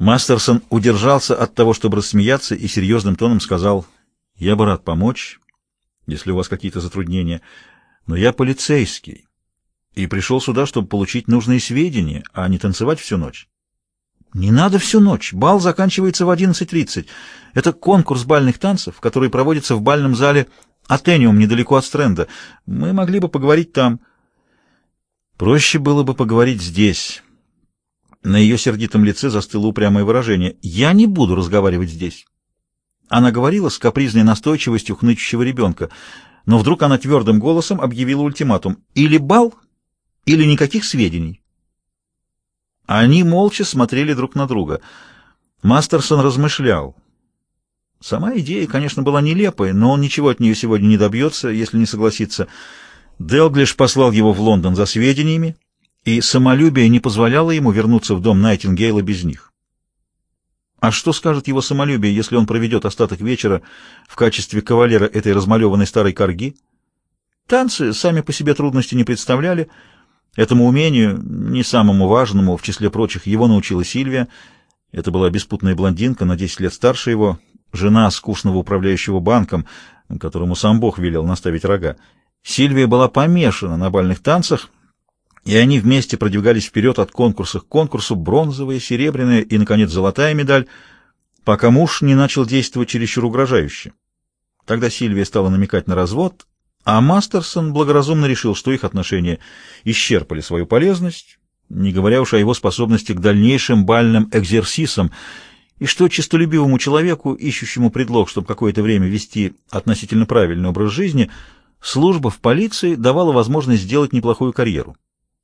Мастерсон удержался от того, чтобы рассмеяться, и серьезным тоном сказал: «Я бы рад помочь, если у вас какие-то затруднения, но я полицейский и пришел сюда, чтобы получить нужные сведения, а не танцевать всю ночь». «Не надо всю ночь. Бал заканчивается в 11:30. Это конкурс бальных танцев, который проводится в бальном зале Атениум, недалеко от Стрэнда. Мы могли бы поговорить там». «Проще было бы поговорить здесь». На ее сердитом лице застыло упрямое выражение. «Я не буду разговаривать здесь». Она говорила с капризной настойчивостью хнычущего ребенка, но вдруг она твердым голосом объявила ультиматум: «Или бал, или никаких сведений». Они молча смотрели друг на друга. Мастерсон размышлял. Сама идея, конечно, была нелепой, но он ничего от нее сегодня не добьется, если не согласится. Делглиш послал его в Лондон за сведениями, и самолюбие не позволяло ему вернуться в дом Найтингейла без них. А что скажет его самолюбие, если он проведет остаток вечера в качестве кавалера этой размалеванной старой корги? Танцы сами по себе трудности не представляли. Этому умению, не самому важному, в числе прочих, его научила Сильвия. Это была беспутная блондинка, на 10 лет старше его, жена скучного управляющего банком, которому сам Бог велел наставить рога. Сильвия была помешана на бальных танцах, и они вместе продвигались вперед от конкурса к конкурсу, бронзовая, серебряная и, наконец, золотая медаль, пока муж не начал действовать чересчур угрожающе. Тогда Сильвия стала намекать на развод, а Мастерсон благоразумно решил, что их отношения исчерпали свою полезность, не говоря уж о его способности к дальнейшим бальным экзерсисам, и что честолюбивому человеку, ищущему предлог, чтобы какое-то время вести относительно правильный образ жизни, служба в полиции давала возможность сделать неплохую карьеру.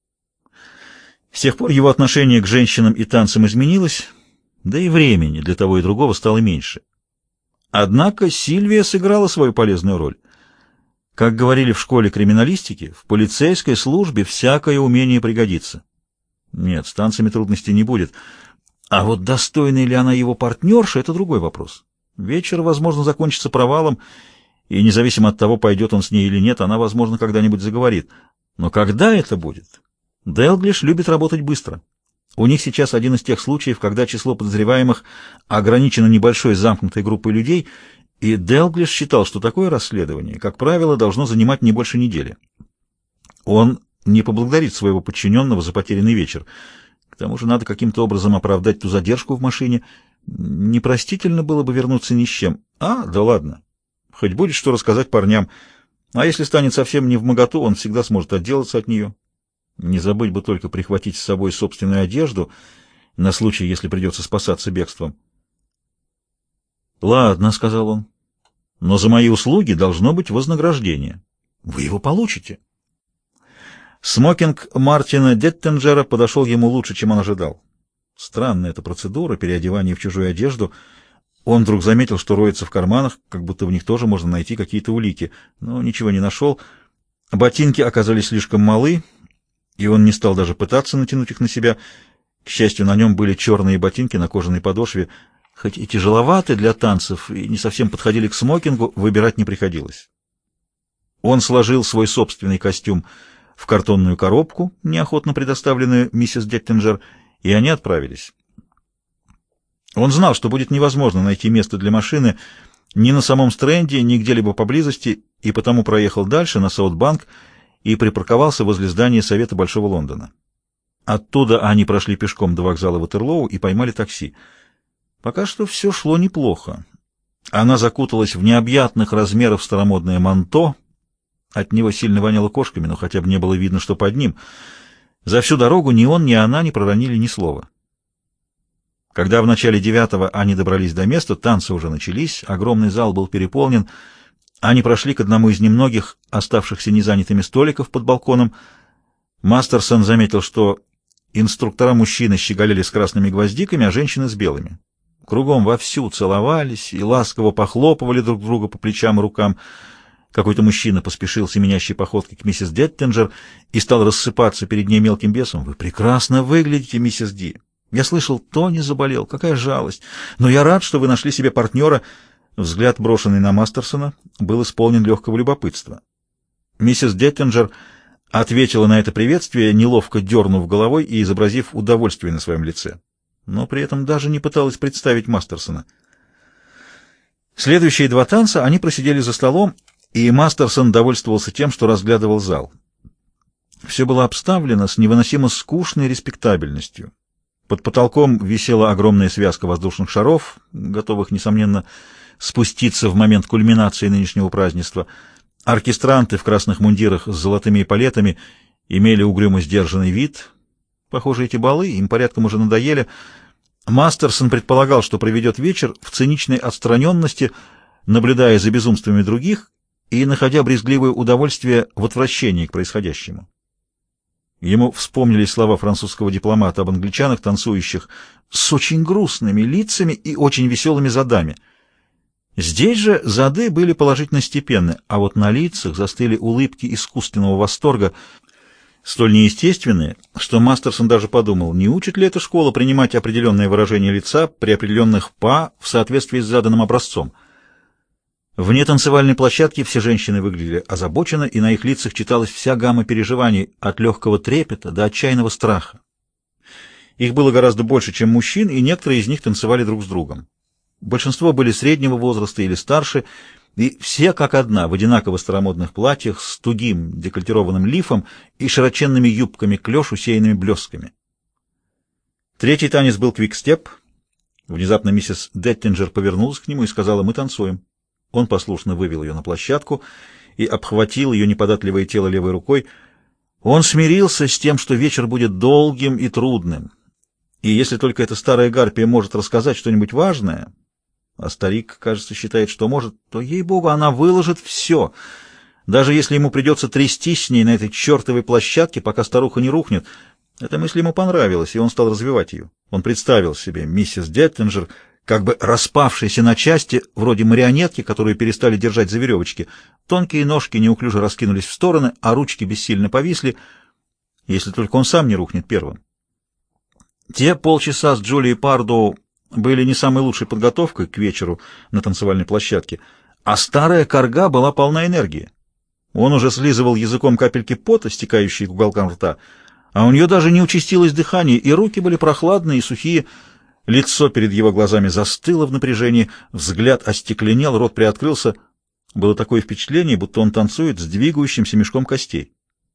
С тех пор его отношение к женщинам и танцам изменилось, да и времени для того и другого стало меньше. Однако Сильвия сыграла свою полезную роль. Как говорили в школе криминалистики, в полицейской службе всякое умение пригодится. Нет, с танцами трудностей не будет. А вот достойна ли она его партнерша — это другой вопрос. Вечер, возможно, закончится провалом, и независимо от того, пойдет он с ней или нет, она, возможно, когда-нибудь заговорит. Но когда это будет? Делглиш любит работать быстро. У них сейчас один из тех случаев, когда число подозреваемых ограничено небольшой замкнутой группой людей, и Делглиш считал, что такое расследование, как правило, должно занимать не больше недели. Он не поблагодарит своего подчиненного за потерянный вечер. К тому же надо каким-то образом оправдать ту задержку в машине. Непростительно было бы вернуться ни с чем. Да ладно. Хоть будет что рассказать парням. А если станет совсем невмоготу, он всегда сможет отделаться от нее. Не забыть бы только прихватить с собой собственную одежду на случай, если придется спасаться бегством. «Ладно», — сказал он, — «но за мои услуги должно быть вознаграждение. Вы его получите». Смокинг Мартина Деттенджера подошел ему лучше, чем он ожидал. Странная эта процедура, переодевание в чужую одежду. Он вдруг заметил, что роется в карманах, как будто в них тоже можно найти какие-то улики, но ничего не нашел. Ботинки оказались слишком малы, и он не стал даже пытаться натянуть их на себя. К счастью, на нем были черные ботинки на кожаной подошве. Хоть и тяжеловаты для танцев, и не совсем подходили к смокингу, выбирать не приходилось. Он сложил свой собственный костюм в картонную коробку, неохотно предоставленную миссис Деттинджер, и они отправились. Он знал, что будет невозможно найти место для машины ни на самом Стрэнде, ни где-либо поблизости, и потому проехал дальше, на Саутбанк, и припарковался возле здания Совета Большого Лондона. Оттуда они прошли пешком до вокзала Ватерлоу и поймали такси. Пока что все шло неплохо. Она закуталась в необъятных размеров старомодное манто. От него сильно воняло кошками, но хотя бы не было видно, что под ним. За всю дорогу ни он, ни она не проронили ни слова. Когда в начале 9-го они добрались до места, танцы уже начались, огромный зал был переполнен. Они прошли к одному из немногих оставшихся незанятыми столиков под балконом. Мастерсон заметил, что инструктора-мужчины щеголяли с красными гвоздиками, а женщины с белыми. Кругом вовсю целовались и ласково похлопывали друг друга по плечам и рукам. Какой-то мужчина поспешил семенящей походкой к миссис Деттинджер и стал рассыпаться перед ней мелким бесом. «Вы прекрасно выглядите, миссис Ди. Я слышал, Тони заболел. Какая жалость. Но я рад, что вы нашли себе партнера». Взгляд, брошенный на Мастерсона, был исполнен легкого любопытства. Миссис Деттинджер ответила на это приветствие, неловко дернув головой и изобразив удовольствие на своем лице. но при этом даже не пыталась представить Мастерсона. Следующие два танца они просидели за столом, и Мастерсон довольствовался тем, что разглядывал зал. Все было обставлено с невыносимо скучной респектабельностью. Под потолком висела огромная связка воздушных шаров, готовых, несомненно, спуститься в момент кульминации нынешнего празднества. Оркестранты в красных мундирах с золотыми эполетами имели угрюмо сдержанный вид. Похоже, эти балы им порядком уже надоели. Мастерсон предполагал, что проведет вечер в циничной отстраненности, наблюдая за безумствами других и находя брезгливое удовольствие в отвращении к происходящему. Ему вспомнились слова французского дипломата об англичанах, танцующих с очень грустными лицами и очень веселыми задами. Здесь же зады были положительно степенны, а вот на лицах застыли улыбки искусственного восторга, столь неестественные, что Мастерсон даже подумал, не учит ли эта школа принимать определенное выражение лица при определенных па в соответствии с заданным образцом. Вне танцевальной площадки все женщины выглядели озабоченно, и на их лицах читалась вся гамма переживаний от легкого трепета до отчаянного страха. Их было гораздо больше, чем мужчин, и некоторые из них танцевали друг с другом. Большинство были среднего возраста или старше, и все как одна в одинаково старомодных платьях с тугим декольтированным лифом и широченными юбками клеш, усеянными блестками. Третий танец был квикстеп. Внезапно миссис Деттинджер повернулась к нему и сказала: «Мы танцуем». Он послушно вывел ее на площадку и обхватил ее неподатливое тело левой рукой. Он смирился с тем, что вечер будет долгим и трудным. И если только эта старая гарпия может рассказать что-нибудь важное, а старик, кажется, считает, что может, то, ей-богу, она выложит все, даже если ему придется трястись с ней на этой чертовой площадке, пока старуха не рухнет. Эта мысль ему понравилась, и он стал развивать ее. Он представил себе миссис Деттинджер, как бы распавшейся на части, вроде марионетки, которую перестали держать за веревочки. Тонкие ножки неуклюже раскинулись в стороны, а ручки бессильно повисли, если только он сам не рухнет первым. Те полчаса с Джулией Пардоу были не самой лучшей подготовкой к вечеру на танцевальной площадке, а старая корга была полна энергии. Он уже слизывал языком капельки пота, стекающие к уголкам рта, а у нее даже не участилось дыхание, и руки были прохладные и сухие. Лицо перед его глазами застыло в напряжении, взгляд остекленел, рот приоткрылся. Было такое впечатление, будто он танцует с двигающимся мешком костей.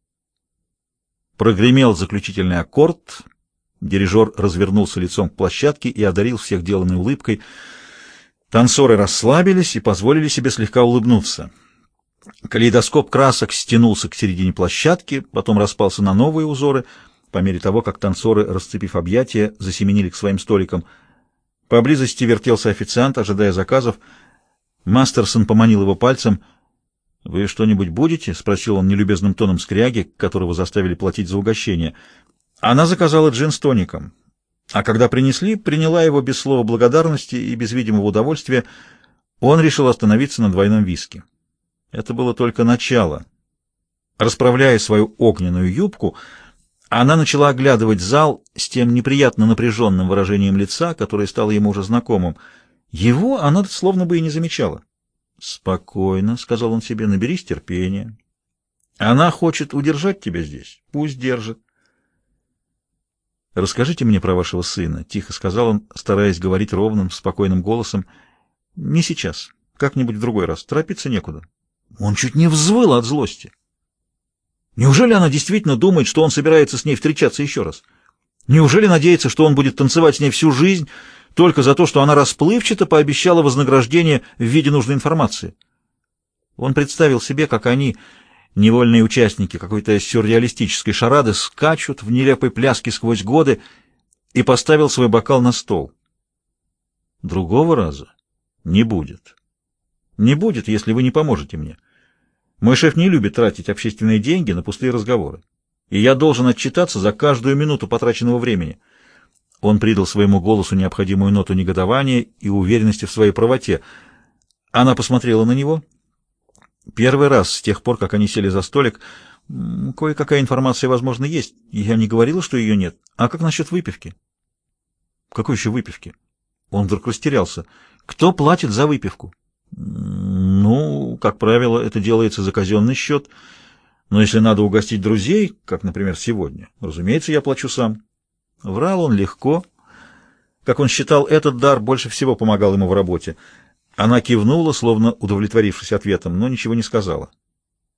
Прогремел заключительный аккорд. Дирижер развернулся лицом к площадке и одарил всех деланной улыбкой. Танцоры расслабились и позволили себе слегка улыбнуться. Калейдоскоп красок стянулся к середине площадки, потом распался на новые узоры, по мере того, как танцоры, расцепив объятия, засеменили к своим столикам. Поблизости вертелся официант, ожидая заказов. Мастерсон поманил его пальцем. «Вы что-нибудь будете?» — спросил он нелюбезным тоном скряги, которого заставили платить за угощение. Она заказала джин с тоником, а когда принесли, приняла его без слова благодарности и без видимого удовольствия. Он решил остановиться на двойном виски. Это было только начало. Расправляя свою огненную юбку, она начала оглядывать зал с тем неприятно напряженным выражением лица, которое стало ему уже знакомым. Его она словно бы и не замечала. «Спокойно», — сказал он себе, — «наберись терпения. Она хочет удержать тебя здесь, пусть держит». «Расскажите мне про вашего сына», — тихо сказал он, стараясь говорить ровным, спокойным голосом. «Не сейчас, как-нибудь в другой раз, торопиться некуда». Он чуть не взвыл от злости. Неужели она действительно думает, что он собирается с ней встречаться еще раз? Неужели надеется, что он будет танцевать с ней всю жизнь только за то, что она расплывчато пообещала вознаграждение в виде нужной информации? Он представил себе, как они, невольные участники какой-то сюрреалистической шарады, скачут в нелепой пляске сквозь годы, и поставил свой бокал на стол. Другого раза не будет. Не будет, если вы не поможете мне. Мой шеф не любит тратить общественные деньги на пустые разговоры, и я должен отчитаться за каждую минуту потраченного времени. Он придал своему голосу необходимую ноту негодования и уверенности в своей правоте. Она посмотрела на него. Первый раз с тех пор, как они сели за столик. Кое-какая информация, возможно, есть. Я не говорила, что ее нет. А как насчет выпивки? Какой еще выпивки? Он вдруг растерялся. Кто платит за выпивку? Ну, как правило, это делается за казенный счет. Но если надо угостить друзей, как, например, сегодня, разумеется, я плачу сам. Врал он легко. Как он считал, этот дар больше всего помогал ему в работе. Она кивнула, словно удовлетворившись ответом, но ничего не сказала.